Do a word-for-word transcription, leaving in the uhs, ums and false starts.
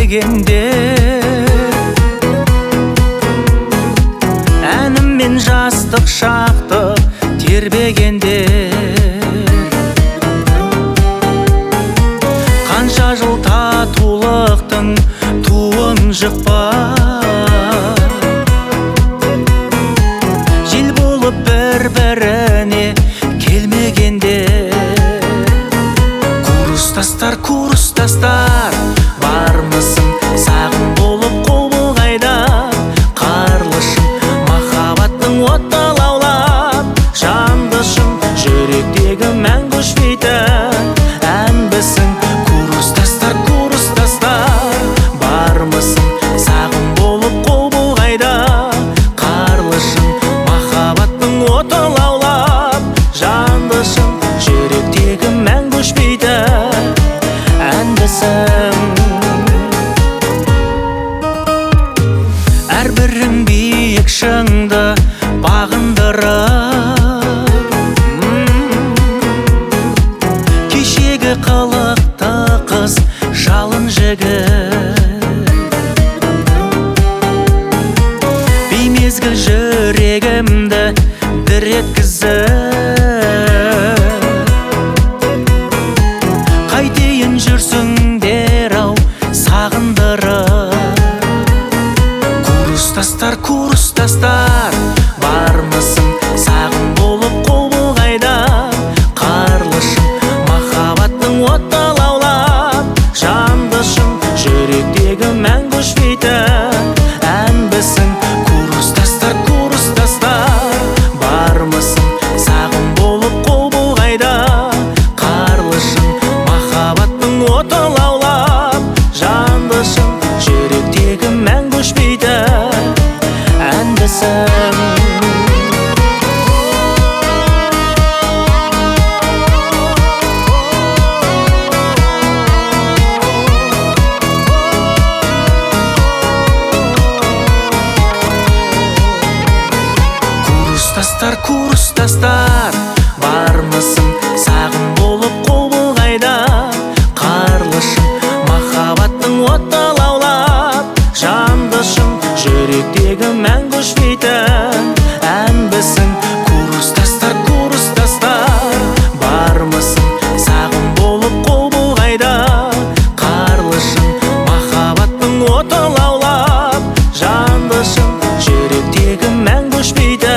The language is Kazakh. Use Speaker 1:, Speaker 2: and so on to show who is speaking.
Speaker 1: келмегендер, әніммен жастық шақты тербегендер. Қанша жыл татулықтың туын жықпа, жел болып бір-біріне келмегендер. Курстастар, курстастар, бармысың сағым болып қол бұлғайда? Қарлышым махаббаттың отты лаулап, жандышым жүректегі мәңгі өшпейтін әнбісің. Курстастар, курстастар, бармысың сағым болып қол бұлғайда? Қарлышым махаббаттың отты лаулап, жандышым жүректегі мәңгі өшпейтін әнбісің. Әрбірің биік шыңды бағындырып, кешегі қылықты қыз жалын жігіт. Беймезгіл жүрегімді дір еткізіп, қайтейін жүрсіңдер ау сағындырып. Курстастар, курстастар, бармысың сағым болып қол бұлғайда? Қарлышым махаббаттың отты лаулап, жандышым жүректегі мәңгі өшпейтін әнбісің. Курстастар, курстастар, бармысың сағым болып қол бұлғайда? Қарлышым махаббаттың отты лаулап, жандышым жүректегі мәңгі өшпейтін әнбісің. Курстастар, курстастар, бармысың сағым болып қол бұлғайда? Қарлышым махаббаттың отты лаулап, жандышым жүректегі мәңгі өшпейтін әнбісің. Курстастар, курстастар, бармысың сағым болып қол бұлғайда? Қарлышым махаббаттың отты лаулап, жандышым жүректегі мәңгі өшпейтін